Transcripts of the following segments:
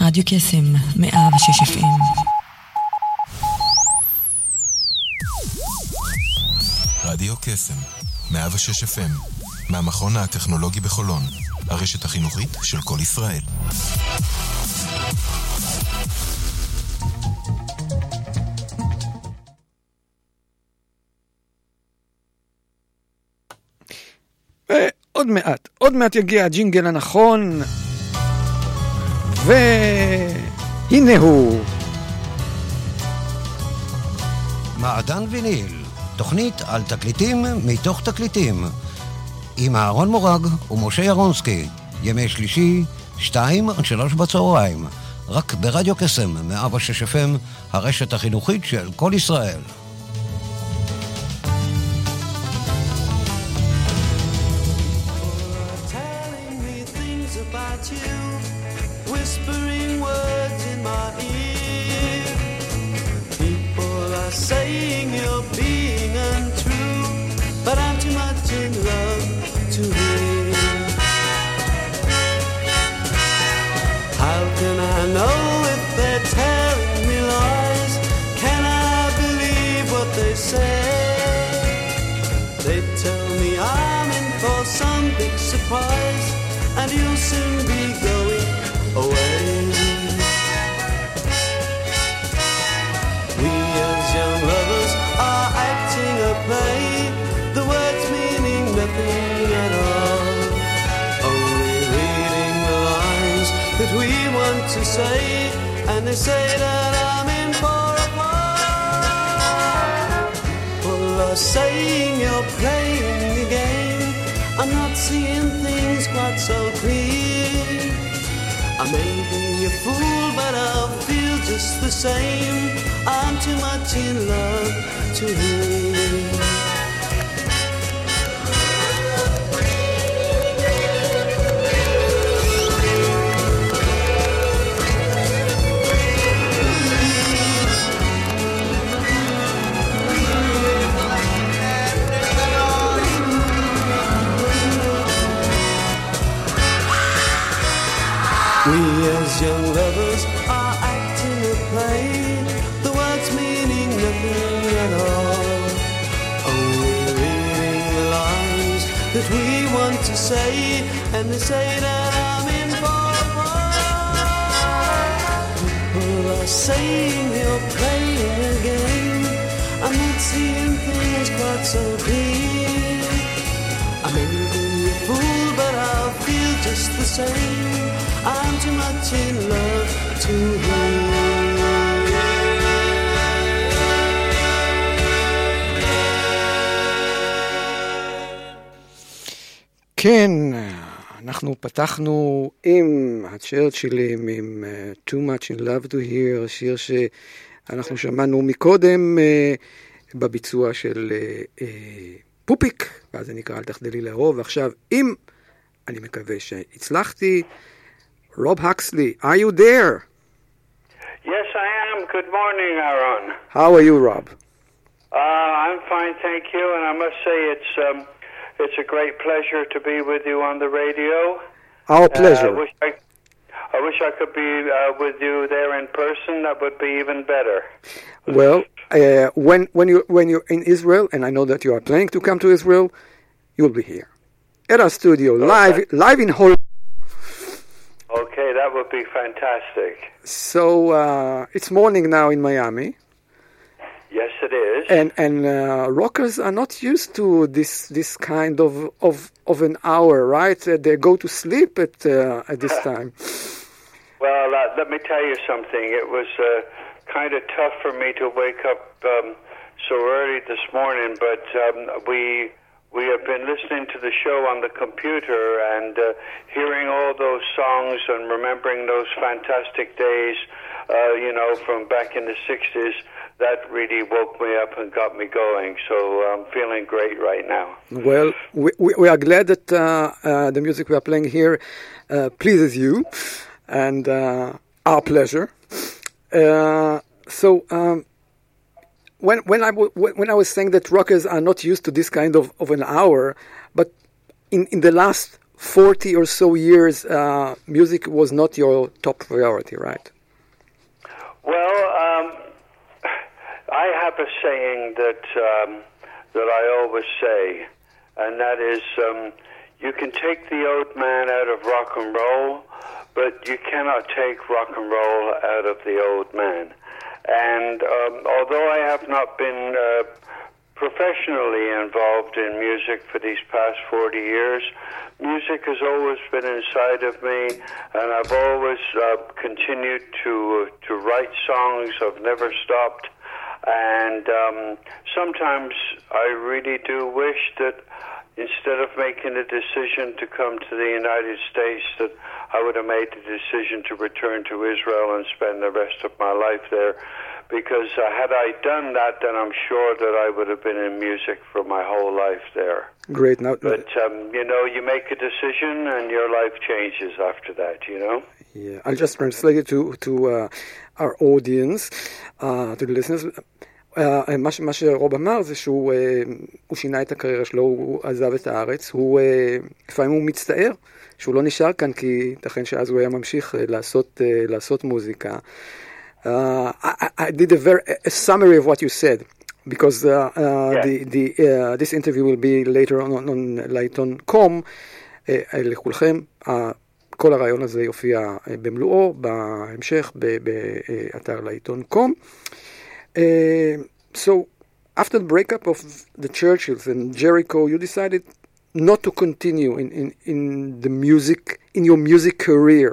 רדיו קסם 106 FM. רדיו קסם 106 FM מהמכון הטכנולוגי בחולון, הרשת החינוכית של כל ישראל. עוד מעט יגיע הג'ינגל הנכון, והנה הוא. מעדן ויניל, תוכנית על תקליטים מתוך תקליטים, עם אהרון מורג ומשה ירונסקי, ימי שלישי, 2-3 בצהריים, רק ברדיו קסם 106 FM, הרשת החינוכית של כל ישראל. Saying you're being untrue, but I'm too much in love to hear. How can I know if they're telling me lies? Can I believe what they say? They tell me I'm in for some big surprise, and you'll soon be going away. Play, the words meaning nothing at all, only reading the lines that we want to say, and they say that I'm in for a while. People are saying you're playing the game, I'm not seeing things quite so clear. I may be a fool, but I'll feel just the same. I'm too much in love to hear. We as young lovers are acting a play, the words meaning nothing at all, only reading the lines that we want to say, and they say that I'm in for a while. People are saying you're playing a game, I'm not seeing things quite so clear. I may be a fool, but I'll feel just the same. I'm too much in love to כן, אנחנו פתחנו עם הצ'רצ'ילים, עם Too Much in Love to Hear, שיר שאנחנו שמענו מקודם בביצוע של פופיק, ואז זה נקרא אל תחדלי לאהוב. ועכשיו, אם אני מקווה שהצלחתי, Rob Huxley, are you there? Yes, I am. Good morning, Aaron. How are you, Rob? I'm fine, thank you. And I must say it's a great pleasure to be with you on the radio. Our pleasure. I wish I could be with you there in person. That would be even better. Well, when you're in Israel, and I know that you are planning to come to Israel, you'll be here at our studio, okay. live in Holland. Okay, that would be fantastic. So it's morning now in Miami. Yes, it is. And rockers are not used to this kind of an hour, right? They go to sleep at this time. Well, let me tell you something. It was kind of tough for me to wake up so early this morning, but we have been listening to the show on the computer and hearing all those songs and remembering those fantastic days, from back in the 60s. That really woke me up and got me going. So I'm feeling great right now. Well, we are glad that the music we are playing here pleases you, and our pleasure. When I was saying that rockers are not used to this kind of an hour, but in the last 40 or so years, music was not your top priority, right? Well, I have a saying that I always say, and that is, you can take the old man out of rock and roll, but you cannot take rock and roll out of the old man. And although I have not been professionally involved in music for these past 40 years, music has always been inside of me, and I've always continued to write songs. I've never stopped. And sometimes I really do wish that instead of making a decision to come to the United States, that I would have made the decision to return to Israel and spend the rest of my life there. Because had I done that, then I'm sure that I would have been in music for my whole life there. Great. Now, but, you make a decision and your life changes after that, Yeah, I'll just translate it to our audience, to the listeners. מה שרוב אמר זה שהוא שינה את הקריירה שלו, הוא עזב את הארץ, לפעמים הוא מצטער שהוא לא נשאר כאן, כי ייתכן שאז הוא היה ממשיך לעשות מוזיקה. I did a summary of what you said, because this interview will be later on לעיתון.com. לכולכם, כל הרעיון הזה יופיע במלואו, בהמשך, באתר לעיתון.com. So, after the breakup of the Churchills and Jericho, you decided not to continue in the music, in your music career.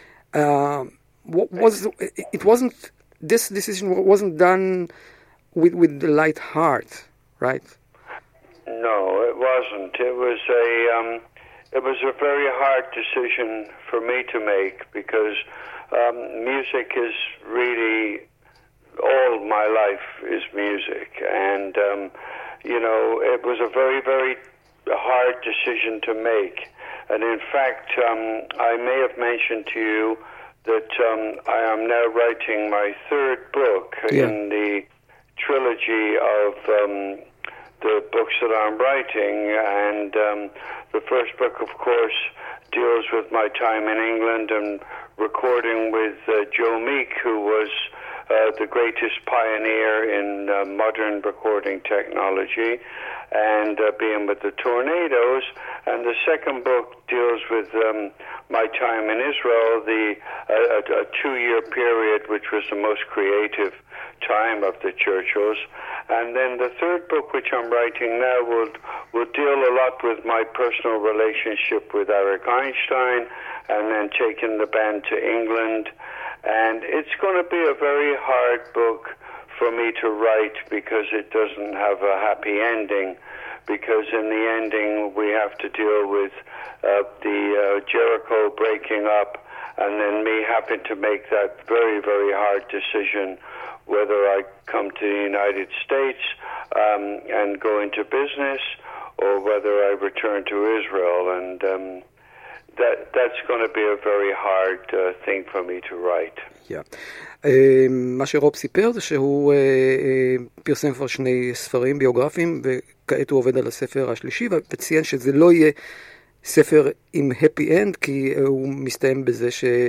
This decision wasn't done with the light heart, right? No, it wasn't. It was a very hard decision for me to make, because music is really all my life is music, and it was a very, very hard decision to make. And in fact, I may have mentioned to you that I am now writing my third book in the trilogy of the books that I'm writing, and the first book, of course, deals with my time in England and recording with Joe Meek, who was the greatest pioneer in modern recording technology, and being with the Tornadoes. And the second book deals with my time in Israel, a 2-year period, which was the most creative time of the Churchills. And then the third book, which I'm writing now, will deal a lot with my personal relationship with Eric Einstein, and then taking the band to England. And it's going to be a very hard book for me to write, because it doesn't have a happy ending, because in the ending we have to deal with the Jericho breaking up, and then me having to make that very, very hard decision whether I come to the United States and go into business, or whether I return to Israel. And that's going to be a very hard thing for me to write. Yeah. מה שרוב סיפר זה שהוא פרסם כבר 2 ספרים ביוגרפיים, וכעת הוא עובד על הספר השלישי, וציין שזה לא יהיה ספר עם happy end, כי הוא מסתיים בזה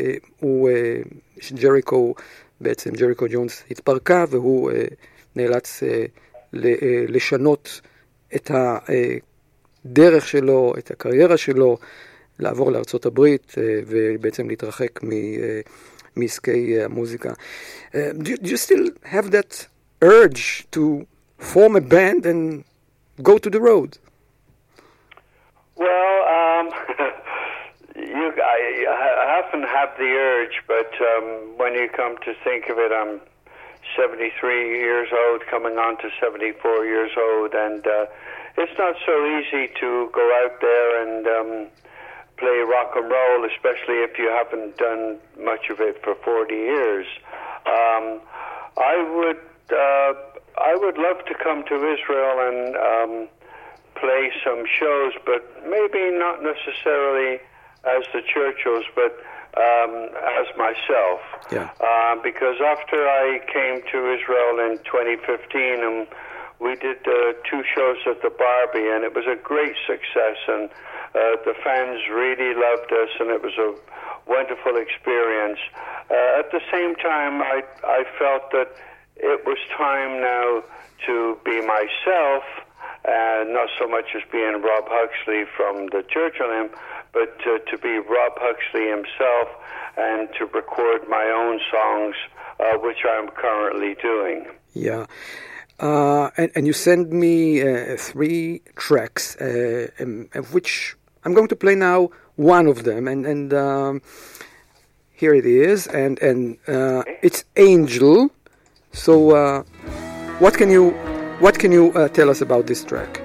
שג'ריקו, בעצם ג'ריקו ג'ונס התפרקה, והוא נאלץ לשנות את הדרך שלו, את הקריירה שלו, לעבור לארצות הברית ובעצם להתרחק מעסקי המוזיקה. Do you still have that urge to form a band and go to the road? Well, I often have the urge, but when you come to think of it, I'm 73 years old, coming on to 74 years old, and it's not so easy to go out there and play rock and roll, especially if you haven't done much of it for 40 years. I would love to come to Israel and play some shows, but maybe not necessarily as the Churchills, but as myself. Yeah. Because after I came to Israel in 2015, we did 2 shows at the Barbie, and it was a great success, and The fans really loved us, and it was a wonderful experience. At the same time, I felt that it was time now to be myself, not so much as being Rob Huxley from the Churchill Hymn, but to be Rob Huxley himself and to record my own songs, which I'm currently doing. Yeah. And you sent me 3 tracks, of which I'm going to play now one of them, and here it is, and it's Angel. So, what can you tell us about this track?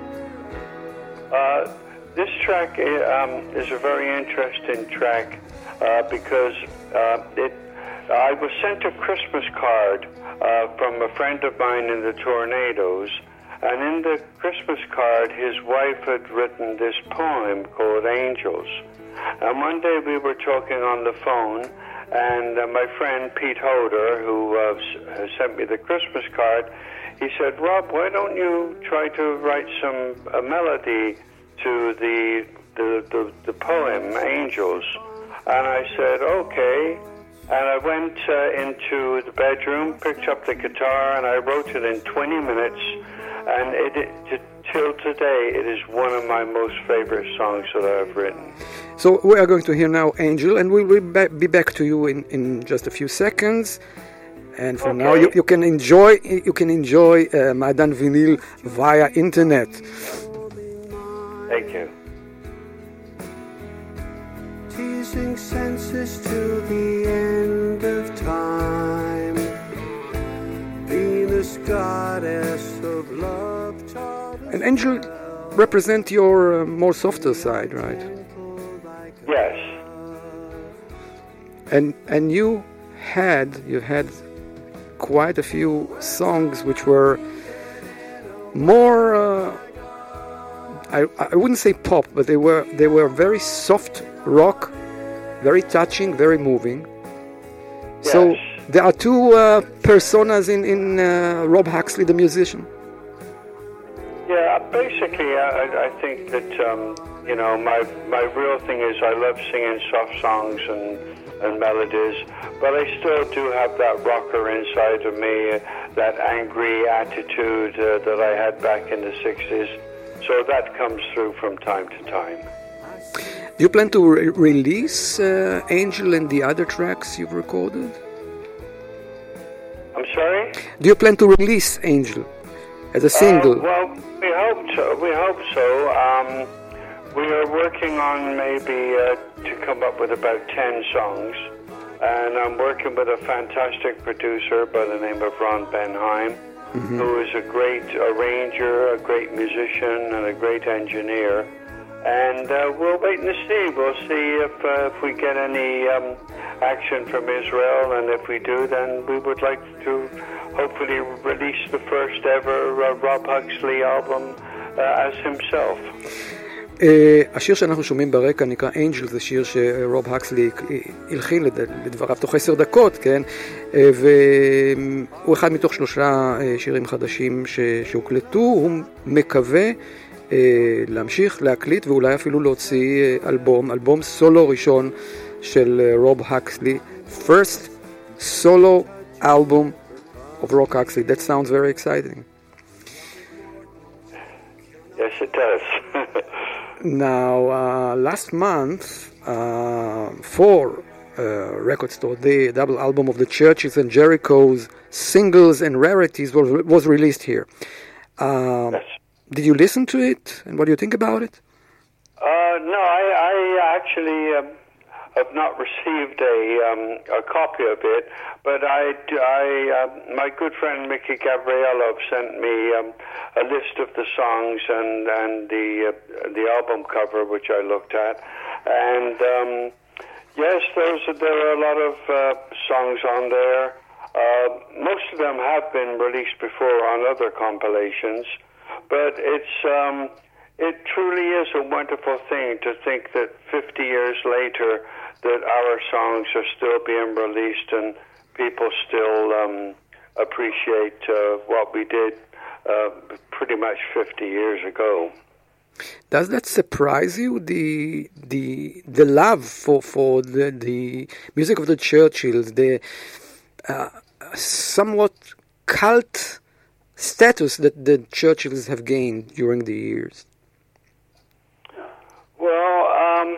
This track is a very interesting track because I was sent a Christmas card from a friend of mine in the Tornadoes, and in the Christmas card his wife had written this poem called Angels. And one day we were talking on the phone, and my friend Pete Hoder, who has sent me the Christmas card, he said, "Rob, why don't you try to write a melody to the poem Angels?" And I said, "Okay." And I went into the bedroom, picked up the guitar, and I wrote it in 20 minutes. And till today, it is one of my most favorite songs that I've written. So we are going to hear now Angel, and we will be back to you in just a few seconds. And for now, you can enjoy Ma'adan Vinyl via internet. Thank you. Teasing senses to the end of time. Venus, goddess of love, and Angel represent your more softer side, right? Yes. And you had quite a few songs which were more I wouldn't say pop, but they were very soft rock, very touching, very moving. Yes. So there are 2 personas in Rob Huxley, the musician. Yeah, basically, I think that my real thing is I love singing soft songs and melodies, but I still do have that rocker inside of me, that angry attitude that I had back in the 60s. So that comes through from time to time. Do you plan to release Angel and the other tracks you've recorded? I'm sorry? Do you plan to release Angel as a single? Well, we hope so. We are working on maybe to come up with about 10 songs. And I'm working with a fantastic producer by the name of Ron Benheim, who is a great arranger, a great musician, and a great engineer. And we'll wait and see. We'll see if we get any action from Israel, and if we do, then we would like to hopefully release the first ever Rob Huxley album as himself. השיר שאנחנו שומעים ברקע נקרא Angel, זה שיר שרוב הקסלי הלחין לדבריו תוך 10 דקות, כן? והוא אחד מתוך 3 שירים חדשים שהוקלטו. הוא מקווה להמשיך להקליט ואולי אפילו להוציא אלבום סולו ראשון של רוב הקסלי, first solo album of Rob Huxley. That sounds very exciting. Yes, it does. Now, last month, 4 Record Store, the double album of the Churches and Jericho's Singles and Rarities was released here. Yes. Did you listen to it, and what do you think about it? No, I actually have not received a copy of it, but my good friend Mickey Gabrielov sent me a list of the songs and the album cover, which I looked at, and yes, there are a lot of songs on there. Most of them have been released before on other compilations, but it truly is a wonderful thing to think that 50 years later that our songs are still being released and people still appreciate what we did pretty much 50 years ago. Does that surprise you? The love for the music of the Churchills, the somewhat cult status that the Churchills have gained during the years. Well,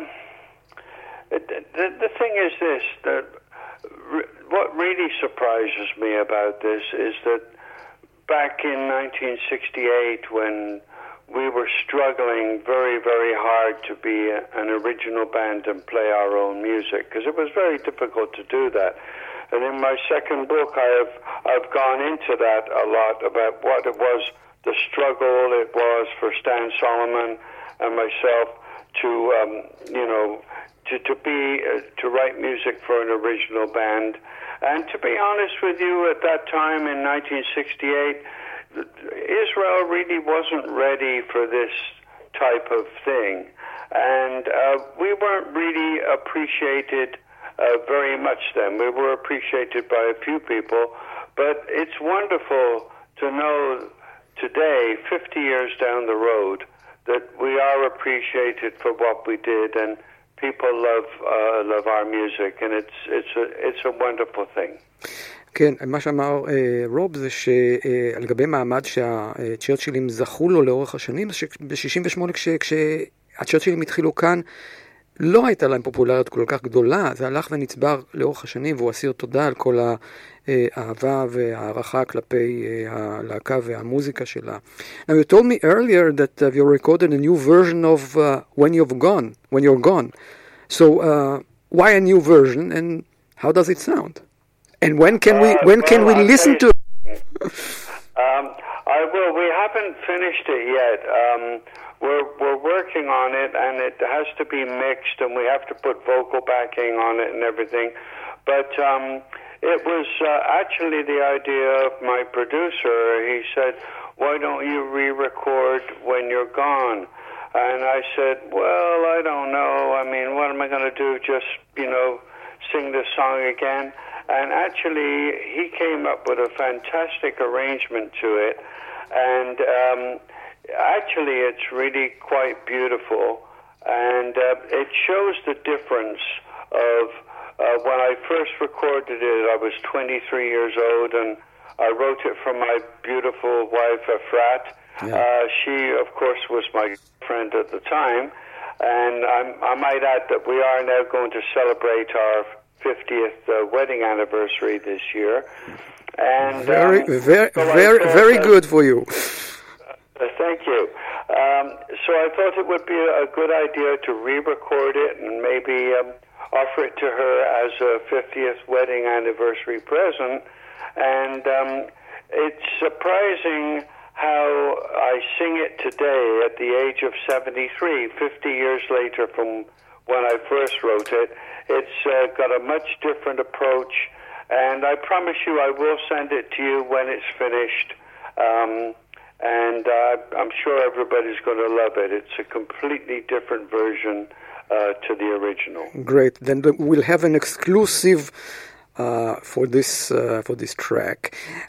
the thing is this, that what really surprises me about this is that back in 1968, when we were struggling very, very hard to be an original band and play our own music, because it was very difficult to do that. And in my second book, I've gone into that a lot, about what it was, the struggle it was for Stan Solomon and myself to write music for an original band. And to be honest with you, at that time in 1968, Israel really wasn't ready for this type of thing. And we weren't really appreciated very much then. We were appreciated by a few people, but it's wonderful to know today, 50 years down the road, that we are appreciated for what we did, and people love our music, and it's a wonderful thing. כן, מה שאמר רוב זה שלגבי מעמד שהצ'רצ'ילים זכו לו לאורך השנים, ב-68 כשהצ'רצ'ילים התחילו כאן, לא הייתה להם פופולריות כל כך גדולה, זה הלך ונצבר לאורך השנים, והוא אסיר תודה על כל האהבה והערכה כלפי הלהקה והמוזיקה שלה. Now you told me earlier that you recorded a new version of When You're Gone. So why a new version, and how does it sound? And when can we listen to it? We haven't finished it yet. We're working on it, and it has to be mixed, and we have to put vocal backing on it and everything. But it was actually the idea of my producer. He said, "Why don't you re-record When You're Gone?" And I said, "Well, I don't know. I mean, what am I going to do? Just, sing this song again?" And actually, he came up with a fantastic arrangement to it. And actually, it's really quite beautiful. And it shows the difference of when I first recorded it, I was 23 years old, and I wrote it for my beautiful wife, Efrat. Yeah. She, of course, was my friend at the time. And I might add that we are now going to celebrate our 50th wedding anniversary this year, and very good for you. Thank you. So I thought it would be a good idea to re-record it and maybe offer it to her as a 50th wedding anniversary present. And it's surprising how I sing it today at the age of 73, 50 years later from when I first wrote it. It's got a much different approach, and I promise you I will send it to you when it's finished, and I'm sure everybody's going to love it. It's a completely different version to the original. Great. Then we'll have an exclusive for this track.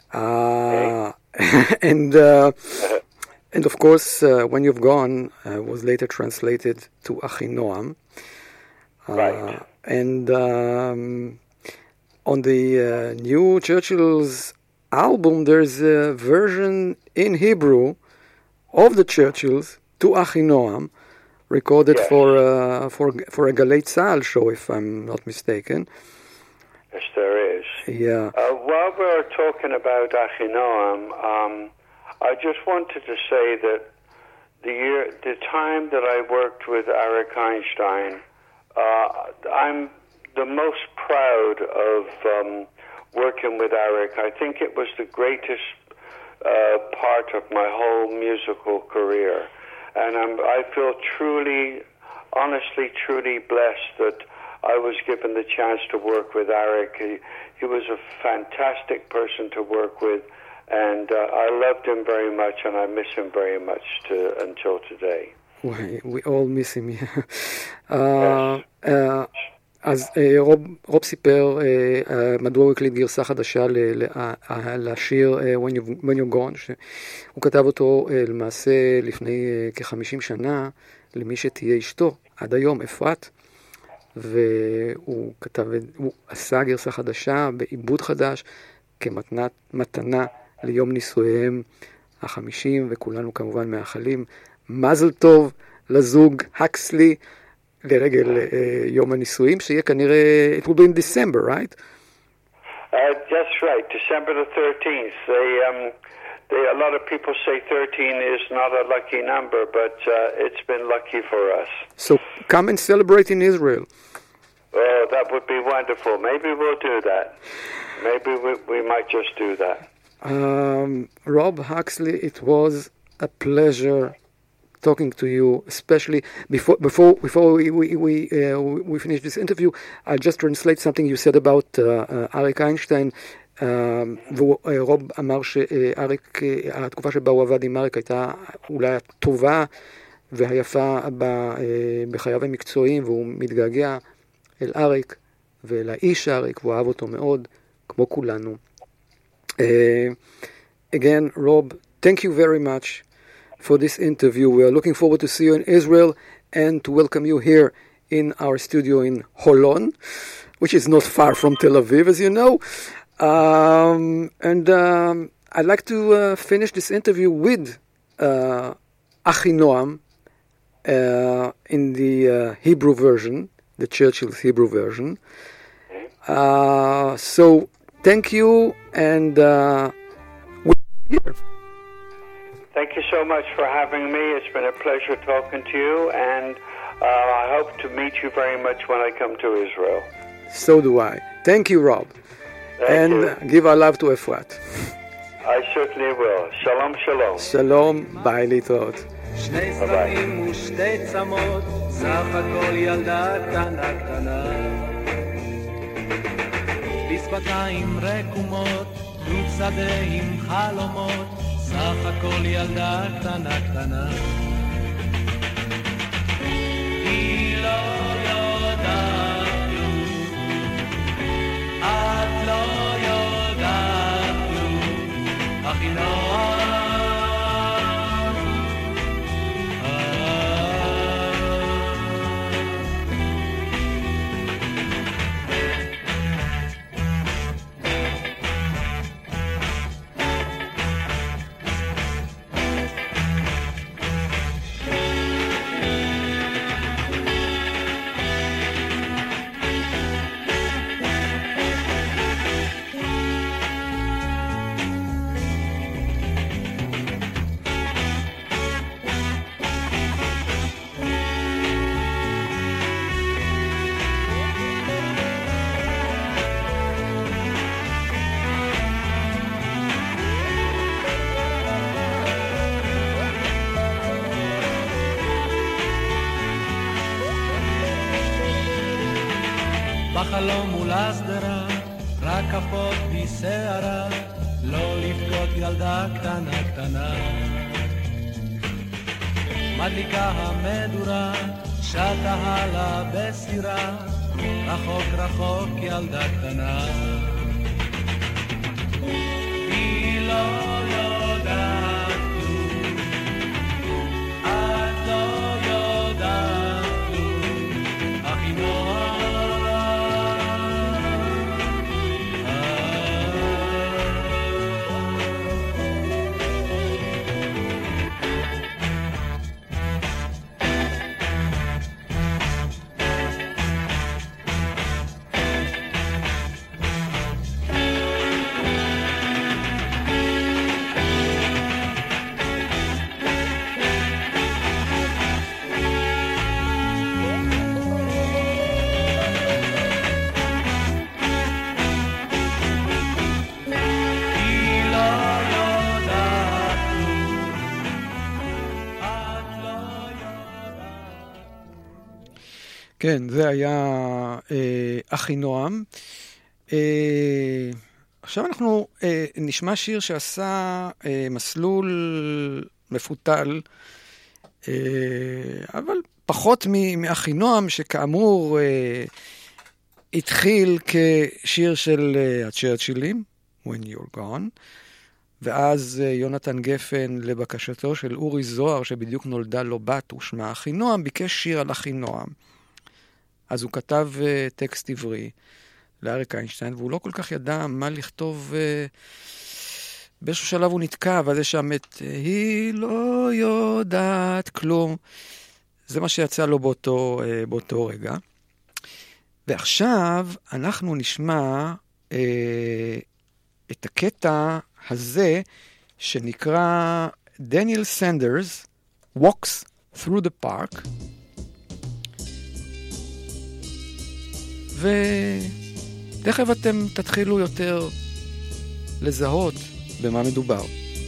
And of course, When You've Gone was later translated to Achinoam. Right. And on the new Churchill's album, there's a version in Hebrew of the Churchills to Achinoam, recorded for a Galei Tzahal show, if I'm not mistaken. Yes, there is. Yeah. While we're talking about Achinoam, I just wanted to say that the time that I worked with Arik Einstein, I'm the most proud of working with Arik. I think it was the greatest part of my whole musical career. And I feel honestly, truly blessed that I was given the chance to work with Arik. He was a fantastic person to work with, and I loved him very much, and I miss him very much until today. We all miss him. Yes. אז רוב סיפר מדוע הוא הקליט גרסה חדשה לשיר When You're Gone, שהוא כתב אותו למעשה לפני כ-50 שנה, למי שתהיה אשתו, עד היום, אפרת, והוא עשה גרסה חדשה בעיבוד חדש, כמתנה ליום נישואיהם ה-50, וכולנו כמובן מאחלים מזל טוב לזוג הקסלי, לרגל יום הנישואים, שיהיה כנראה, it will be in December, right? That's right, December the 13th. A lot of people say 13 is not a lucky number, but it's been lucky for us. So come and celebrate in Israel. Oh, that would be wonderful. Maybe we'll do that. Maybe we might just do that. Rob Huxley, it was a pleasure talking to you, especially before we finish this interview. I'll just translate something you said about אריק איינשטיין. ורוב אמר שאריק, התקופה שבה הוא עבד עם אריק הייתה אולי הטובה והיפה בחייו המקצועיים, והוא מתגעגע אל אריק ואל האיש אריק, והוא אהב אותו מאוד, כמו כולנו. Again, Rob, thank you very much for this interview. We are looking forward to see you in Israel and to welcome you here in our studio in Holon, which is not far from Tel Aviv, as you know. I'd like to finish this interview with Achinoam in the Hebrew version, the Churchill's Hebrew version. So thank you, and we're here. Thank you so much for having me. It's been a pleasure talking to you, and I hope to meet you very much when I come to Israel. So do I. Thank you, Rob. Thank you. Give our love to Efrat. I certainly will. Shalom, shalom. שלום, ביי, להתראות. שני זרעים ושתי צמות, סך הכל ילדה קטנה קטנה. בשפתיים רקומות, דוב שדה עם חלומות, סך הכל ילדה קטנה קטנה. היא לא יודעת כלום, את לא יודעת כלום, אחינועם. בחלום מול הסדרה, רק כפות בשערה, לא לבכות ילדה קטנה קטנה. מדליקה המדורה, שטה הלאה בסירה, רחוק רחוק ילדה קטנה. היא לא יודעת כלום, את לא יודעת כלום, אחינועם. כן, זה היה אחינועם. עכשיו אנחנו נשמע שיר שעשה מסלול מפותל, אבל פחות מאחינועם, שכאמור התחיל כשיר של הצ'רצ'ילים, When You're Gone, ואז יונתן גפן, לבקשתו של אורי זוהר, שבדיוק נולדה לו בת ושמה אחינועם, ביקש שיר על אחינועם. אז הוא כתב טקסט עברי לאריק איינשטיין, והוא לא כל כך ידע מה לכתוב. באיזשהו שלב הוא נתקע, ואז יש שם את היא לא יודעת כלום. זה מה שיצא לו באותו רגע. ועכשיו אנחנו נשמע את הקטע הזה שנקרא דניאל סנדרס Walks Through the Park, ותכף אתם תתחילו יותר לזהות במה מדובר.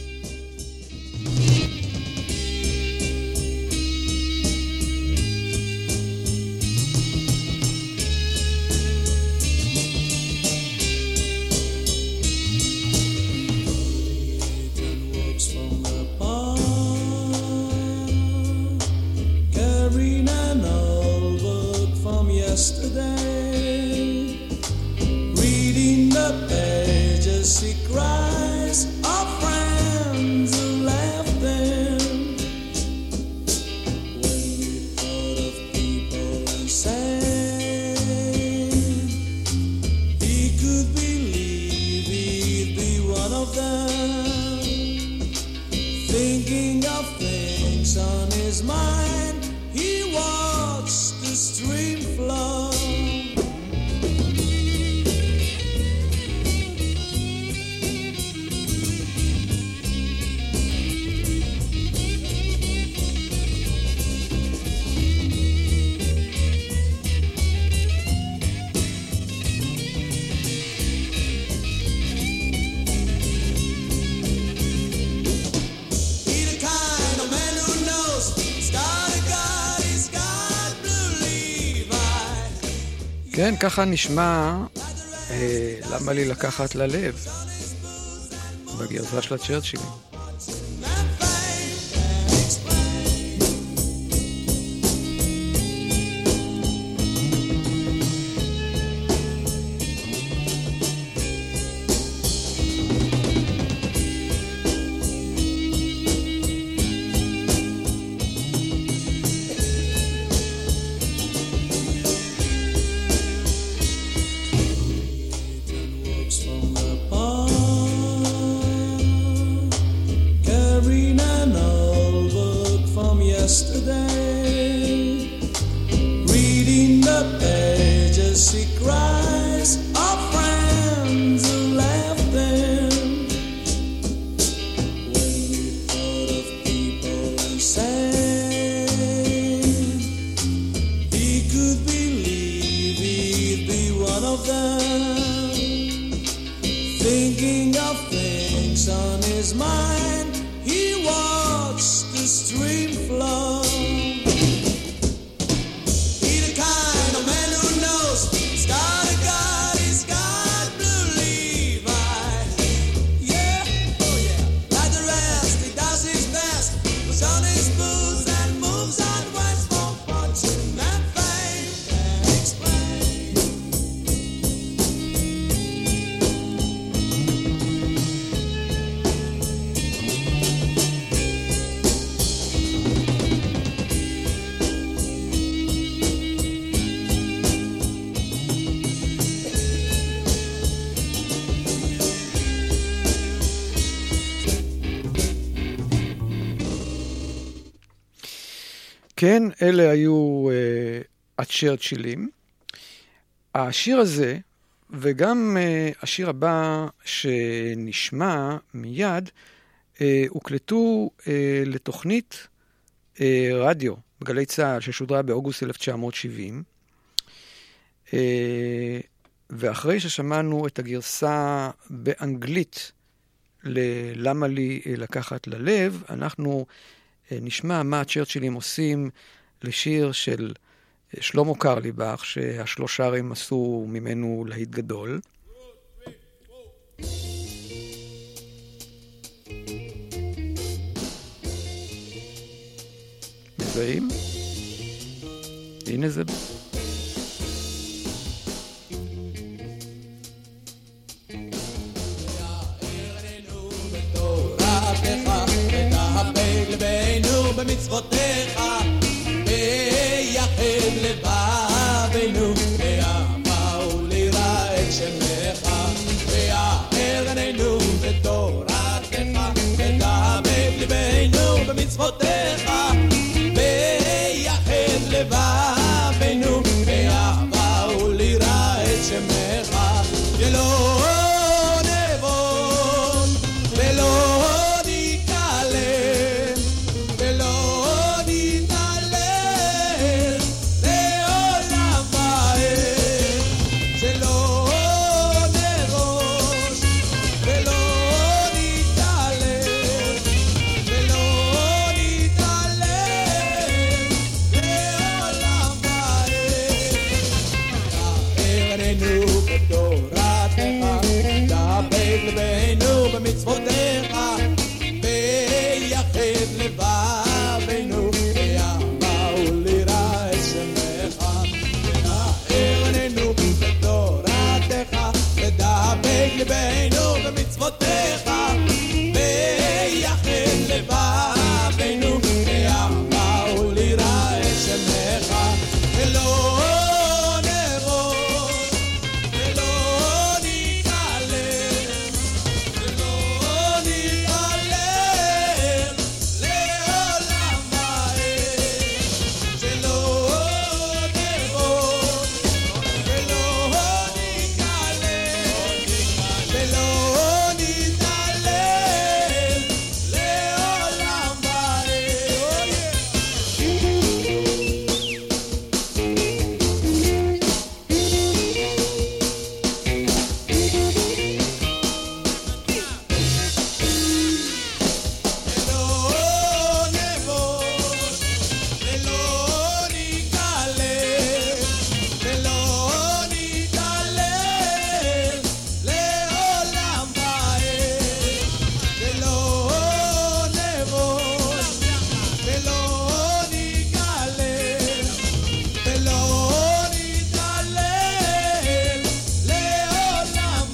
כן, ככה נשמע למה לי לקחת ללב בגרסה של הצ'רצ'ילים. כן, אלה היו הצ'רצ'ילים. השיר הזה, וגם השיר הבא שנשמע מיד, הוקלטו לתוכנית רדיו בגלי צה"ל ששודרה באוגוסט 1970. ואחרי ששמענו את הגרסה באנגלית ללמה לי לקחת ללב, אנחנו נשמע מה הצ'רצ'ילים עושים לשיר של שלמה קרליבך, שהשלושרים עשו ממנו להיט גדול. מזהים? הנה זה. במצוותיך, ויחד לבבינו, באהבה וליראה את שמך, ויאר עינינו בתורתך, ודבק ליבנו במצוותיך, ויחד לבבינו, באהבה וליראה את שמך, ולא נבון ולא נתעלם ולא נתעלם לעולם ועד, שלא נבון ולא נתעלם ולא נתעלם לעולם ועד. ערננו בתורתך, דבק ליבנו במצוותיך, ויחד לבבינו, באהבה וליראה את שמך, ערננו בתורתך, ודבק ליבנו במצוותיך, ויחד לבבינו, באהבה וליראה את שמך, ולא נבון ולא נתעלם ולא נתעלם לעולם ועד, שלא נבון ולא נתעלם ולא נתעלם לעולם ועד. ולא נבון ולא נתעלם ולא נתעלם לעולם ועד, ולא נבון ולא נתעלם ולא נתעלם לעולם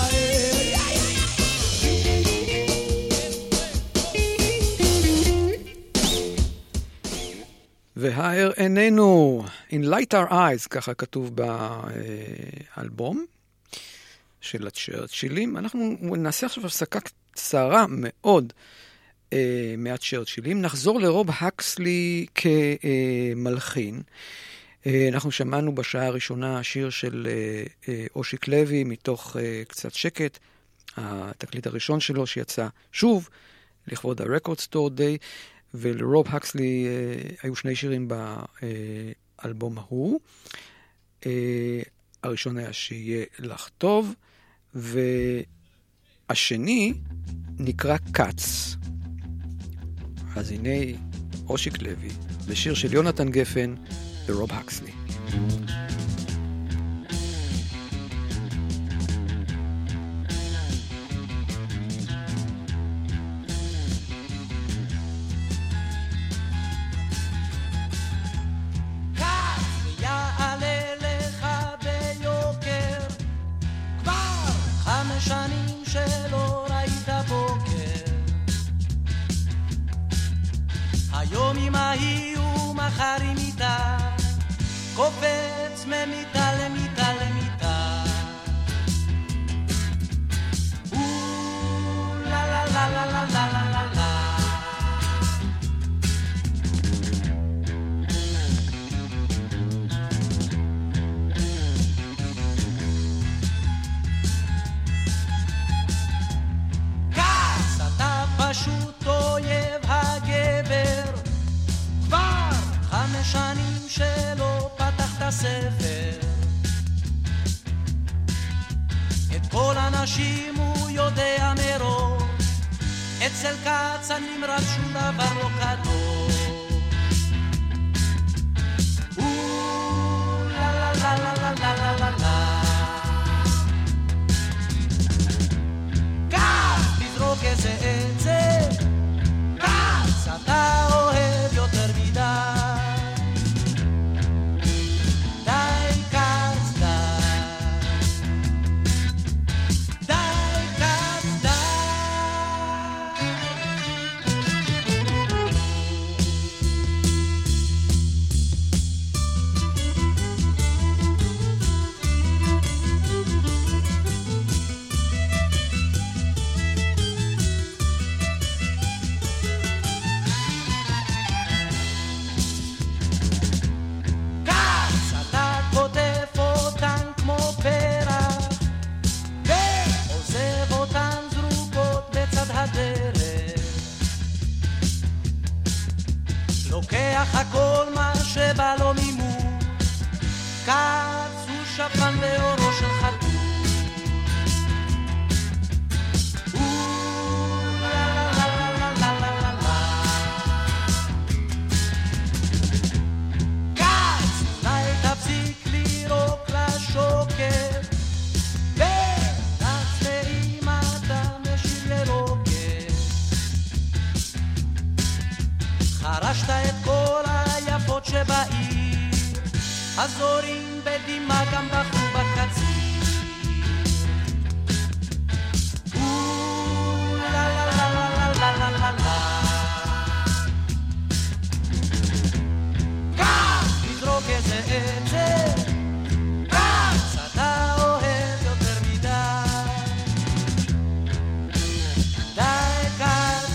והאר עינינו, In Light Our Eyes, ככה כתוב באלבום של הצ'רצ'ילים. אנחנו נעשה עכשיו הפסקה קצרה מאוד מהצ'רצ'ילים. נחזור לרוב הקסלי כמלחין. אנחנו שמענו בשעה הראשונה שיר של אושיק לוי מתוך קצת שקט, התקליט הראשון שלו שיצא שוב לכבוד ה-Record Store Day, ולרוב הקסלי היו שני שירים באלבום ההוא. הראשון היה שיהיה לך טוב, והשני נקרא קאץ. אז הנה אושיק לוי בשיר של יונתן גפן ורוב הקסלי. שנים שלא ראית בוקר, היום עם ההיא ומחר עם איתה, קופץ ממיטה למיטה למיטה. לה לה לה לה לה לה לה לה. פשוט אויב הגבר, כבר 5 שנים שלא פתחת ספר, את כל הנשים הוא יודע מראש, אצל קץ הנמרץ שום דבר לא קדוש. לה לה לה לה לה לה לה לה לה. תזרוק איזה עצב, קץ אתה אוהב יותר מדי, די קץ די, די קץ די. שפן באורו של חתול. חרשת את כל היפות שבעיר, הזורים בדימה גם בחו בקציר. לה לה לה לה לה לה לה לה. כך תזרוק איזה עצר, כך אתה אוהב יותר מדי. די כך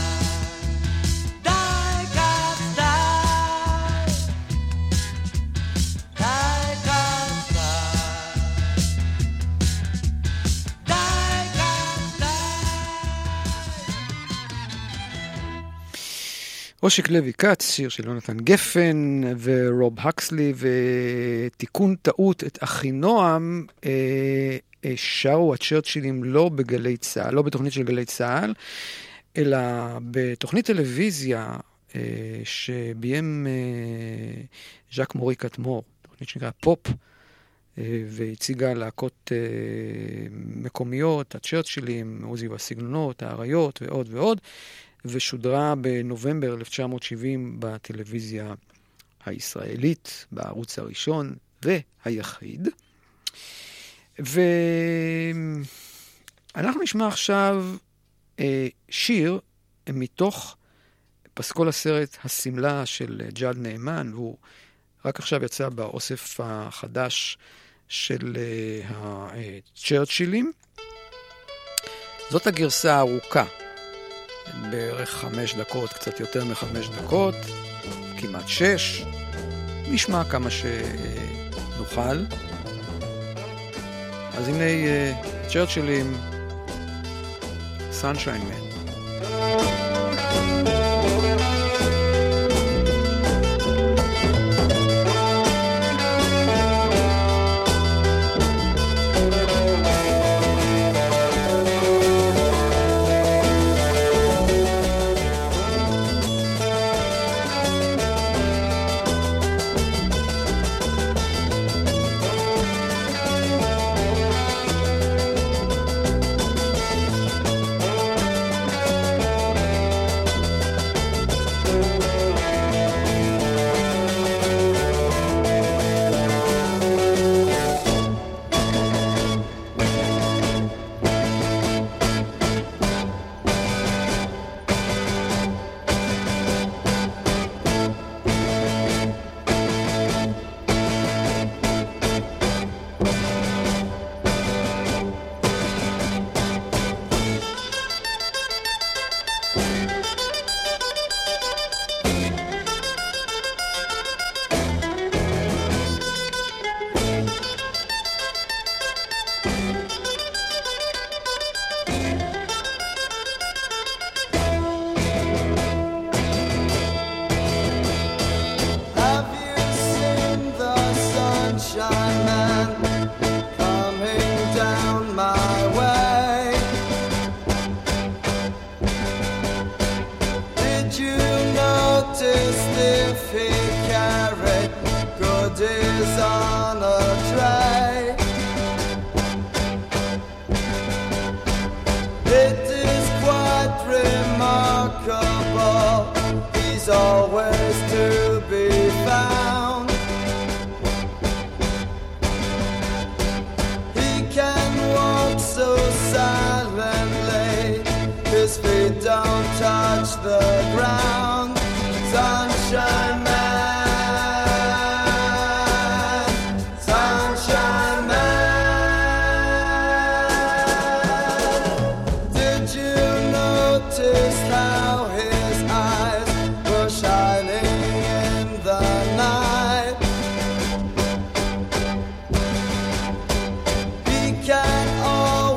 אושיק לוי קאץ, שיר של יונתן גפן ורוב הקסלי, ותיקון טעות את אחינועם שרו הצ'רצ'ילים לא בגלי צהל, לא בתוכנית של גלי צהל, אלא בתוכנית טלוויזיה שביים ז'ק מורי קטמור, תוכנית שנקרא פופ, והציגה להקות מקומיות, הצ'רצ'ילים, עוזי והסגנונות, האריות ועוד ועוד, ושודרה בנובמבר 1970 בטלוויזיה הישראלית, בערוץ הראשון והיחיד. ואנחנו נשמע עכשיו שיר מתוך פסקול הסרט הסמלה של ג'אד נאמן, והוא רק עכשיו יצא באוסף החדש של הצ'רצ'ילים. זאת הגרסה הארוכה, בערך 5 דקות, קצת יותר מ5 דקות, כמעט 6. נשמע כמה שנוכל. אז הנה צ'רצ'ילים, Sunshine Man.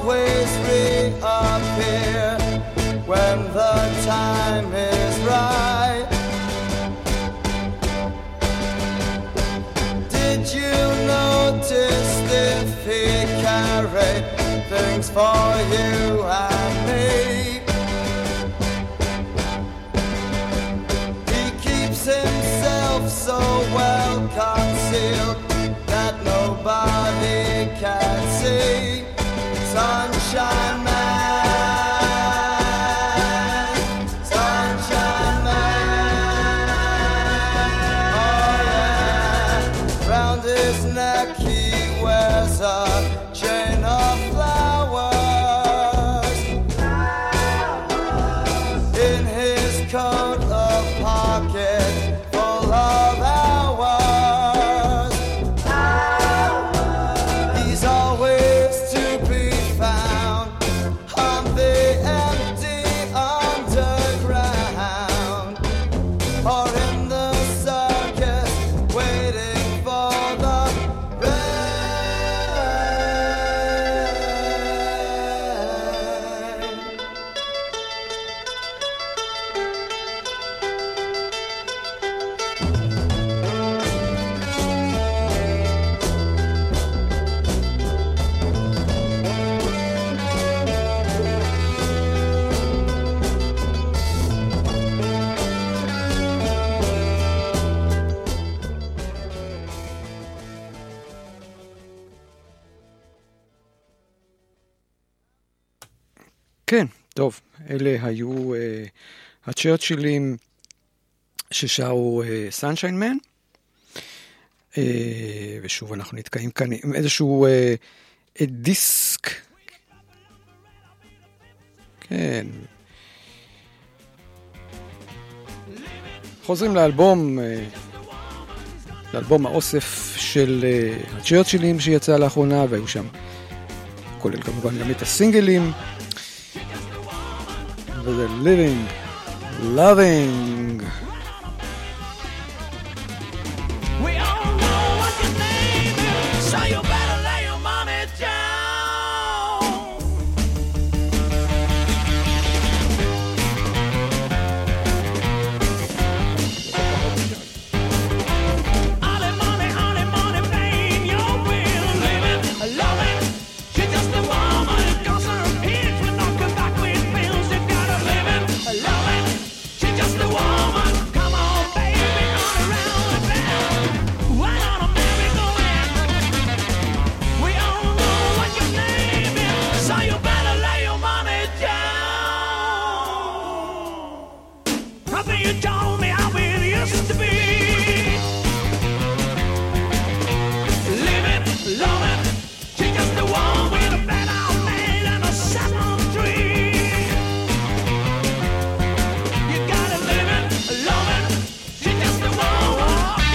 When the time is right. noticed if he carried things for you and me. He keeps himself so well concealed that nobody can see. Sunshine man, sunshine man, oh yeah. Round his neck he wears a chain of flowers. In his coat a pocket full of hours. He's always to be found on the empty underground, or in the circus waiting for the rain. כן, טוב, אלה היו הצ'רצ'ילים ששרו סנשיין מן, ושוב אנחנו נתקעים כאן עם איזשהו דיסק, כן, חוזרים לאלבום האוסף של הצ'רצ'ילים שיצא לאחרונה, והיו שם כולל כמובן גם את הסינגלים, וזה Living, Loving. We all know what your name is, so you better lay your mommy down. Honey, money, paying your bill, living, loving. She's just a woman who goes her peers with knocking back with bills. You gotta live it, loving. She's just a woman. Come on, baby, on around the bend. Why not a merry-go-round? We all know what your name is, so you better lay your money down. Probably you told me how it used to be. Living, loving. She's just a woman with a bed out made and a saffron tree. You gotta live it, love it. She's just a woman.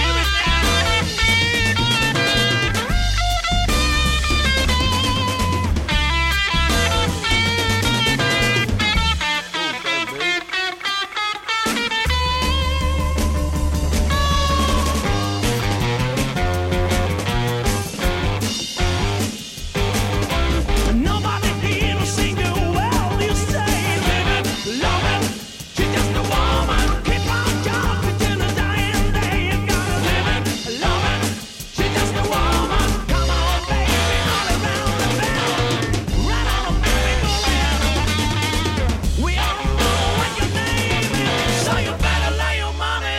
Nobody here will sing you well. You say, live it, love it. She's just a woman. Keep on jumping till the dying day. You gotta live it, love it. She's just a woman. Come on, baby, all around the bend. Right on a merry-go-round. We all know what your name is, so you better lay your money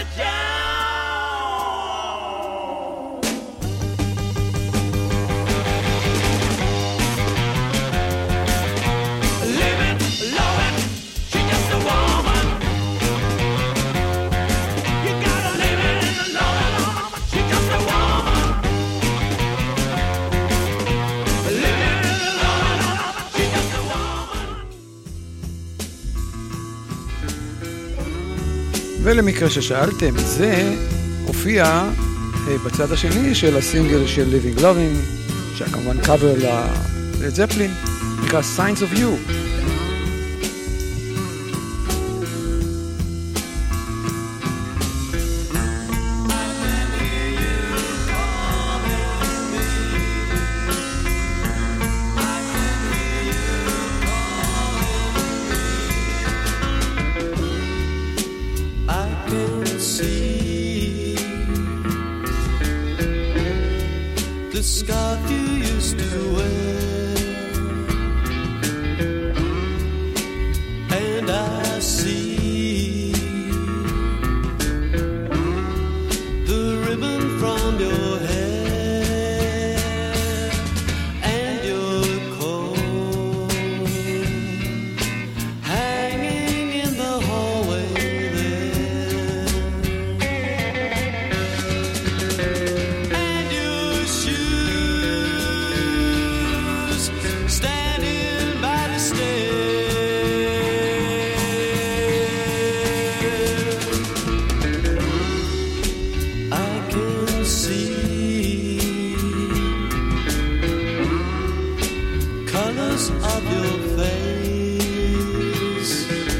down. Live it, love it. She's just a woman. You gotta live it and love it. She's just a woman. Live it and love it. She's just a woman. ולמקרה ששאלתם, זה הופיע בצד השני של הסינגל של Living Loving, שהיה כמובן קאבר ללד זפלין, נקרא Signs of You. I can see the scarf you used to wear, and I see the ribbon from your hair and your coat hanging in the hallway there, and your shoes standing by the stair. I can see colors of your face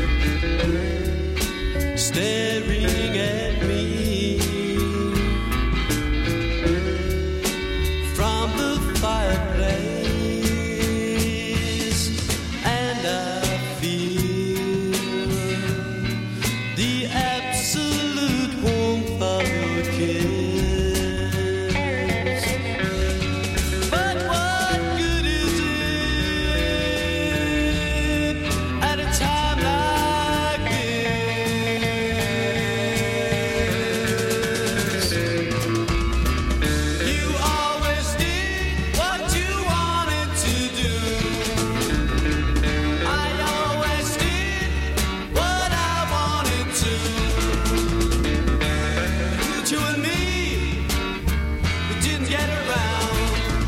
staring at me from the fireplace, and I feel the absolute warmth of your kiss. But what good is it at a time like this? You always did what you wanted to do. I always did what I wanted to. But you and me, we didn't get around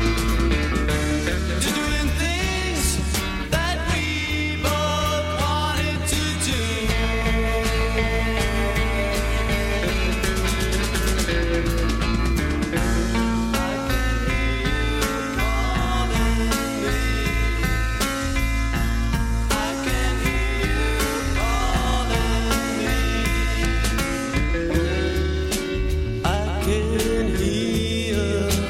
to doing things that we both wanted to do. I can hear you calling me. I can hear you calling me. I can hear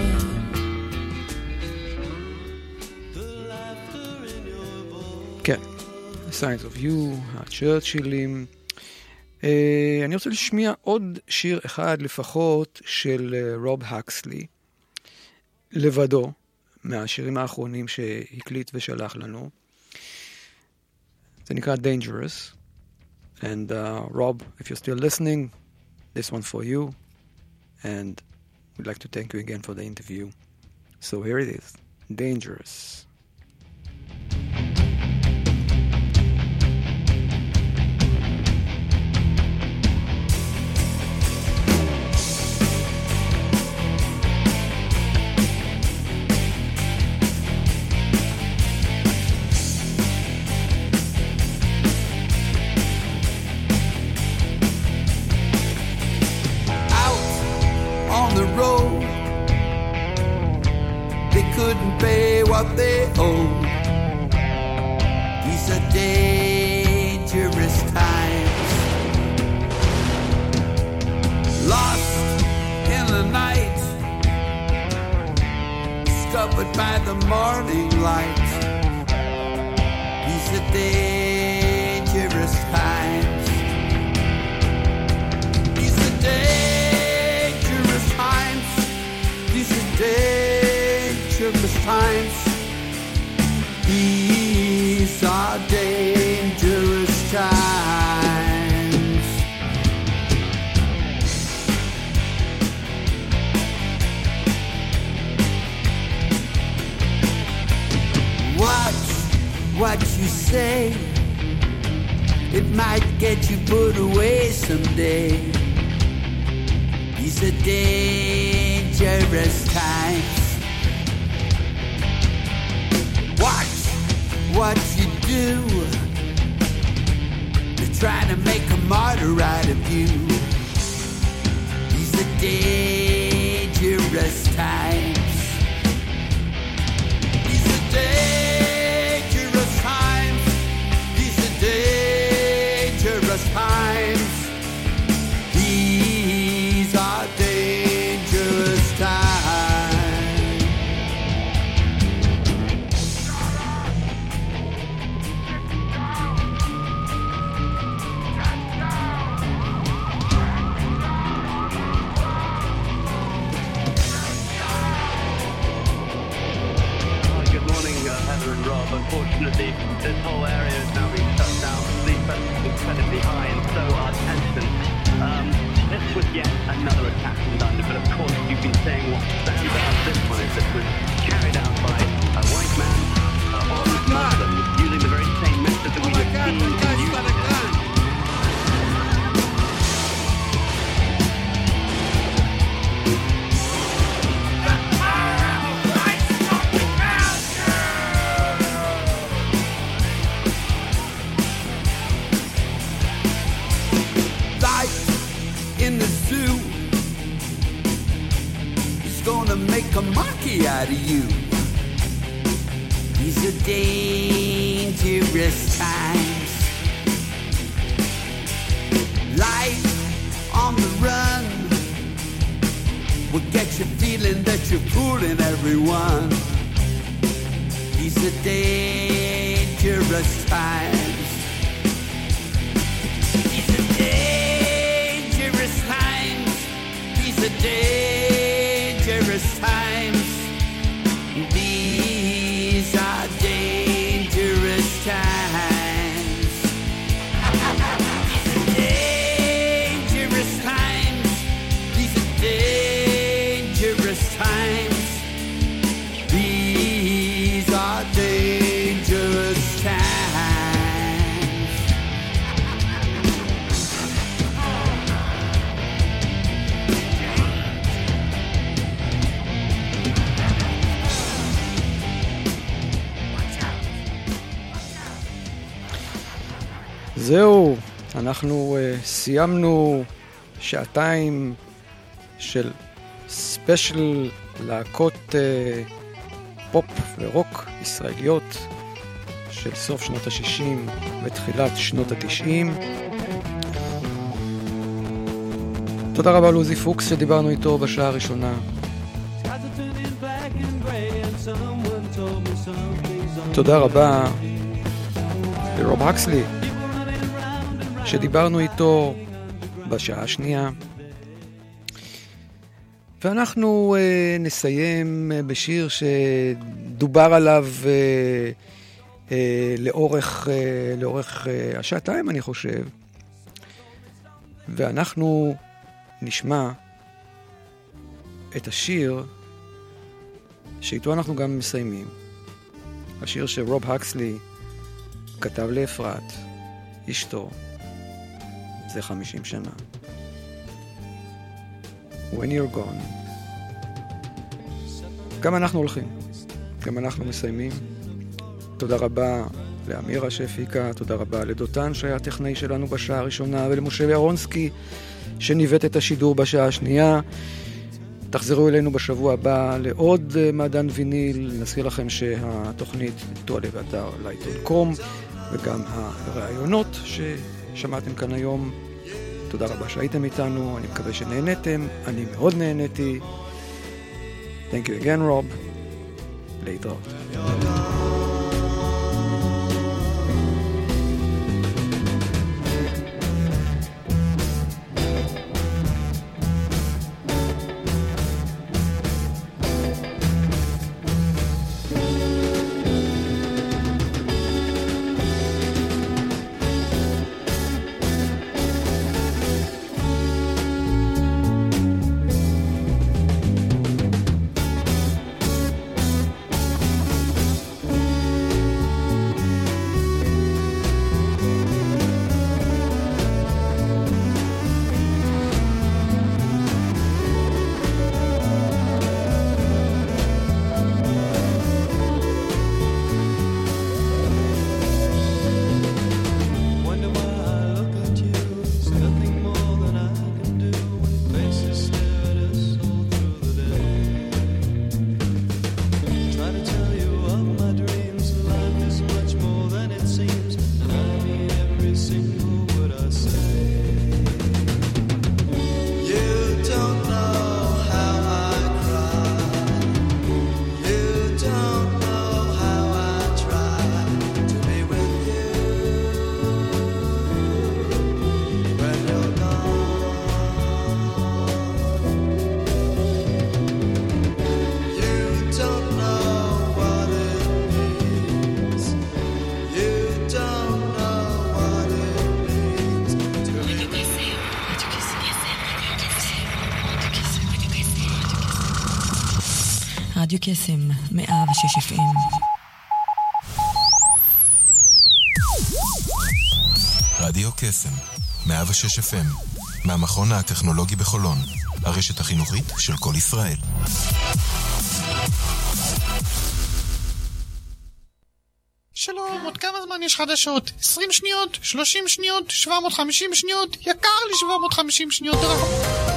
the laughter in your voice. כן, Signs of You, הצ'רצ'ילים. אני רוצה לשמיע עוד שיר אחד לפחות של רוב הקסלי, לבדו, מהשירים האחרונים שהקליט ושלח לנו. זה נקרא Dangerous. And Rob, if you're still listening, this one's for you. And we'd like to thank you again for the interview. So here it is, Dangerous. Out on the road, they couldn't pay what they owed. These are dangerous times. Lost in the night, discovered by the morning light. These are dangerous times. These are dangerous times. These are dangerous times. These are dangerous times. Watch what you say. It might get you put away someday. These are dangerous times. Watch what you do. They're trying to make a martyr out of you. These are dangerous times. These are dangerous times. These are dangerous times. These are dangerous times. unfortunately, this whole area is now being shut down. Police presence is incredibly high, and so are tensions. This was yet another attack in London, but of course you've been saying what stands out this one is that it was carried out by a white man on Muslims, using the very same method that we have seen used. In the zoo, he's gonna make a monkey out of you. These are dangerous times. Life on the run will get you feeling that you're fooling everyone. These are dangerous times. Dangerous times. These are dangerous times. Dangerous times. These are dangerous times. These are dangerous times. זהו, אנחנו סיימנו שעתיים של ספיישל להקות פופ ורוק ישראליות של סוף שנות ה-60 ותחילת שנות ה-90. תודה רבה לוזי פוקס שדיברנו איתו בשעה הראשונה. תודה רבה לרוב הקסלי שדיברנו איתו בשעה השנייה. ואנחנו נסיים בשיר שדובר עליו לאורך השעתיים, אני חושב. ואנחנו נשמע את השיר שאיתו אנחנו גם מסיימים. השיר שרוב הקסלי כתב לאפרת, אשתו, זה 50 שנה. When you're gone. גם אנחנו הולכים, גם אנחנו מסיימים. תודה רבה לאמירה שהפיקה, תודה רבה לדותן שהיה הטכנאי שלנו בשעה הראשונה, ולמשה ירונסקי שניווט את השידור בשעה השנייה. תחזרו אלינו בשבוע הבא לעוד מעדן ויניל. נזכיר לכם שהתוכנית תועלה באתר לייטון.קום, וגם הרעיונות ששמעתם כאן היום. תודה רבה שהייתם איתנו, אני מקווה שנהנתם, אני מאוד נהניתי. Thank you again, Rob. להתראות. רדיו קסם 106 FM. רדיו קסם 106 FM מהמכון הטכנולוגי בחולון, הרשת החינוכית של כל ישראל. שלום, עוד כמה זמן יש חדשות? 20 שניות? 30 שניות? 750 שניות? יקר לי 750 שניות דרך.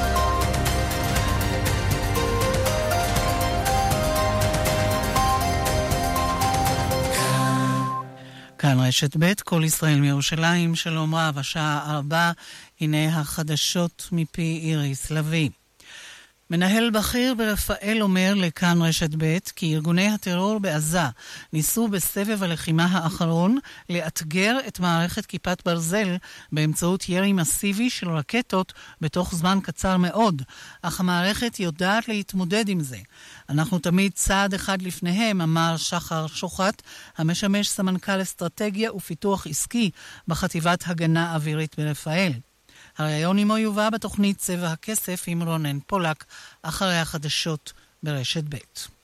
כאן רשת ב' כל ישראל מירושלים, שלום רב, השעה 4, הנה החדשות מפי איריס לוי. מנהל בכיר ברפאל אומר לכאן רשת ב' כי ארגוני הטרור בעזה ניסו בסבב הלחימה האחרון לאתגר את מערכת כיפת ברזל באמצעות ירי מסיבי של רקטות בתוך זמן קצר מאוד, אך המערכת יודעת להתמודד עם זה. אנחנו תמיד צעד אחד לפניהם, אמר שחר שוחט, המשמש סמנכ"ל אסטרטגיה ופיתוח עסקי בחטיבת הגנה אווירית ברפאל. הרעיון עמו יובא בתוכנית צבע הכסף עם רונן פולק אחרי החדשות ברשת ב'.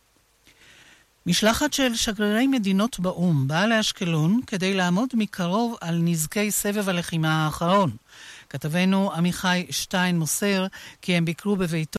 משלחת של שגרירי מדינות באום באה לאשקלון כדי לעמוד מקרוב על נזקי סבב הלחימה האחרון. כתבנו עמיחי שטיין מוסר כי הם ביקרו בביתו